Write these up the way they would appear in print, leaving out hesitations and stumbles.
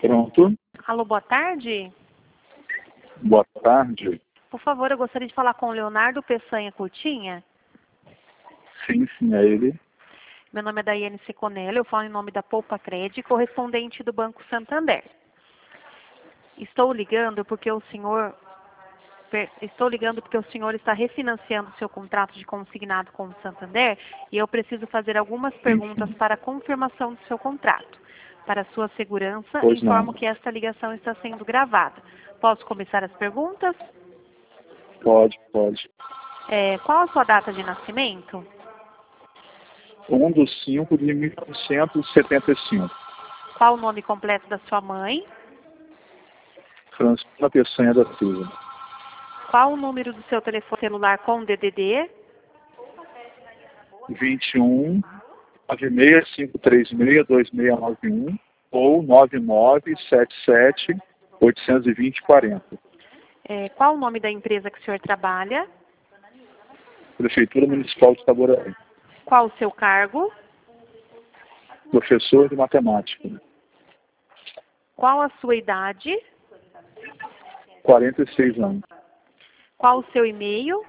Pronto. Alô, boa tarde. Boa tarde. Por favor, eu gostaria de falar com o Leonardo Peçanha Coutinho. Sim, é ele. Meu nome é Daiane Seconelli, eu falo em nome da Poupa Cred, correspondente do Banco Santander. Estou ligando porque o senhor está refinanciando seu contrato de consignado com o Santander e eu preciso fazer algumas perguntas para a confirmação do seu contrato. Para sua segurança, Pois informo não. que esta ligação está sendo gravada. Posso começar as perguntas? Pode. Qual a sua data de nascimento? 1/5/1975. Qual o nome completo da sua mãe? Francina Peçanha da Silva. Qual o número do seu telefone celular com DDD? 21 965362691 ou 9977 820 40. Qual o nome da empresa que o senhor trabalha? Prefeitura Municipal de Itaboraí. Qual o seu cargo? Professor de matemática. Qual a sua idade? 46 anos. Qual o seu e-mail?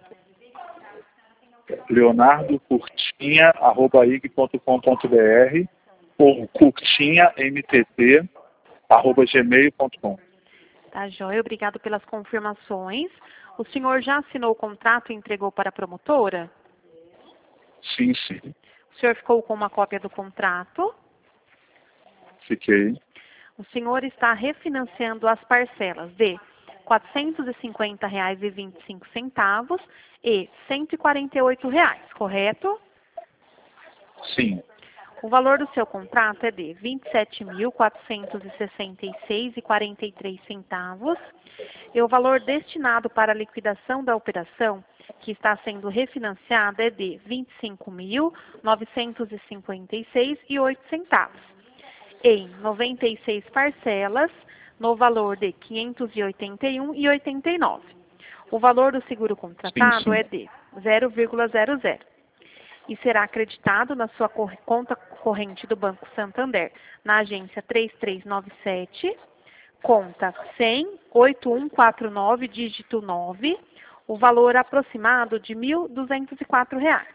leonardocurtinha@ig.com.br ou curtinhamtt@gmail.com. Tá, joia. Obrigado pelas confirmações. O senhor já assinou o contrato e entregou para a promotora? Sim. O senhor ficou com uma cópia do contrato? Fiquei. O senhor está refinanciando as parcelas de R$ 450,25 e R$ 148, correto? Sim. O valor do seu contrato é de R$ 27.466,43 e o valor destinado para a liquidação da operação que está sendo refinanciada é de R$ 25.956,08 em 96 parcelas no valor de R$ 581,89. O valor do seguro contratado Sim. é de 0,00 e será acreditado na sua conta corrente do Banco Santander, na agência 3397, conta 100-8149, dígito 9, o valor aproximado de R$ 1.204.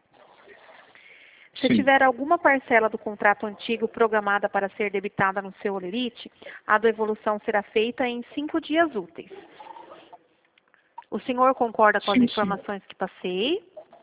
Se tiver alguma parcela do contrato antigo programada para ser debitada no seu holerite, a devolução será feita em 5 dias úteis. O senhor concorda com as informações que passei?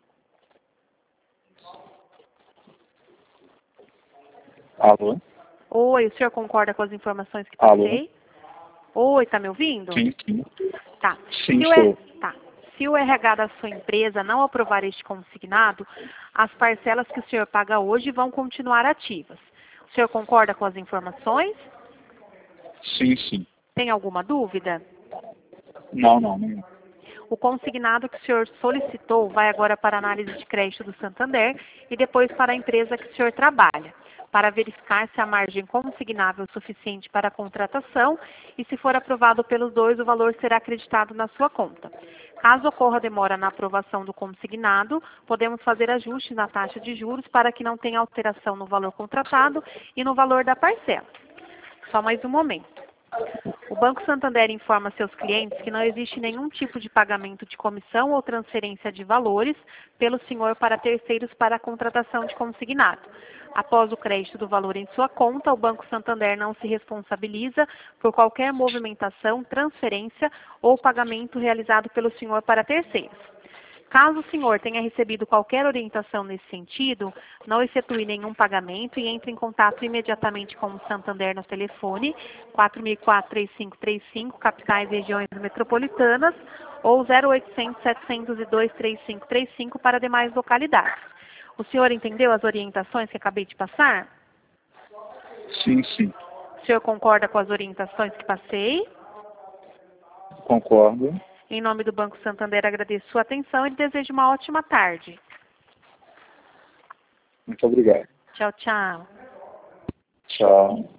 Alô? Oi, o senhor concorda com as informações que passei? Alô? Oi, tá me ouvindo? Sim. Tá. Sim, estou. Se o RH da sua empresa não aprovar este consignado, as parcelas que o senhor paga hoje vão continuar ativas. O senhor concorda com as informações? Sim. Tem alguma dúvida? Não. O consignado que o senhor solicitou vai agora para a análise de crédito do Santander e depois para a empresa que o senhor trabalha, para verificar se a margem consignável é suficiente para a contratação e, se for aprovado pelos dois, o valor será acreditado na sua conta. Caso ocorra demora na aprovação do consignado, podemos fazer ajustes na taxa de juros para que não tenha alteração no valor contratado e no valor da parcela. Só mais um momento. O Banco Santander informa seus clientes que não existe nenhum tipo de pagamento de comissão ou transferência de valores pelo senhor para terceiros para a contratação de consignado. Após o crédito do valor em sua conta, o Banco Santander não se responsabiliza por qualquer movimentação, transferência ou pagamento realizado pelo senhor para terceiros. Caso o senhor tenha recebido qualquer orientação nesse sentido, não efetue nenhum pagamento e entre em contato imediatamente com o Santander no telefone 4004-3535, capitais e regiões metropolitanas, ou 0800-702-3535 para demais localidades. O senhor entendeu as orientações que acabei de passar? Sim. O senhor concorda com as orientações que passei? Concordo. Em nome do Banco Santander, agradeço sua atenção e desejo uma ótima tarde. Muito obrigado. Tchau. Tchau.